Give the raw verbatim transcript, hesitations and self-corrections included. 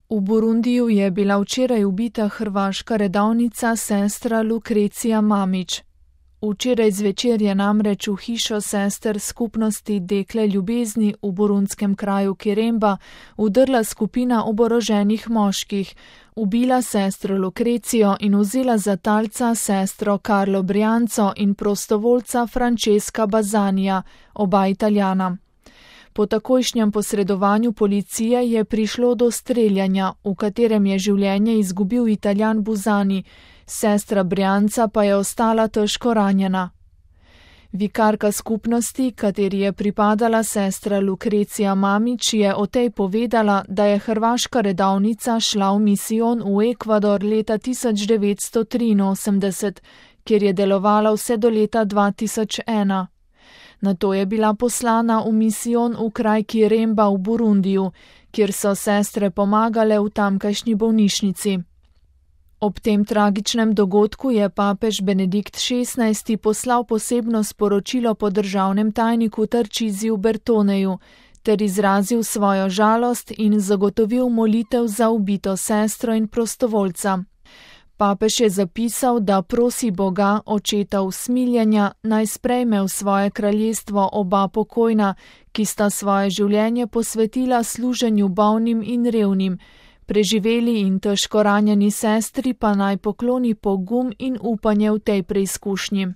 V Burundiju je bila včeraj ubita hrvaška redovnica sestra Lukrecija Mamić. Včeraj zvečer je namreč v hišo sester skupnosti Dekle ljubezni v burundskem kraju Kiremba vdrla skupina oboroženih moških, ubila sestro Lukrecijo in vzela za talca sestro Carlo Brianco in prostovoljca Francesca Bazzanija, oba Italijana. Po takojšnjem posredovanju policije je prišlo do streljanja, v katerem je življenje izgubil Italijan Buzani, sestra Brianca pa je ostala težko ranjena. Vikarka skupnosti, kateri je pripadala sestra Lukrecija Mamić, je o tej povedala, da je hrvaška redovnica šla v misijon v Ekvador leta tisoč devetsto triinosemdeset, kjer je delovala vse do leta dva tisoč ena. Nato je bila poslana v misijon v kraj Kiremba v Burundiju, kjer so sestre pomagale v tamkajšnji bolnišnici. Ob tem tragičnem dogodku je papež Benedikt šestnajsti poslal posebno sporočilo po državnem tajniku Tarcisiju Bertoneju ter izrazil svojo žalost in zagotovil molitev za ubito sestro in prostovoljca. Papež je zapisal, da prosi Boga, očeta usmiljanja, naj sprejme v svoje kraljestvo oba pokojna, ki sta svoje življenje posvetila služenju bolnim in revnim, preživeli in težko ranjeni sestri pa naj pokloni pogum in upanje v tej preizkušnji.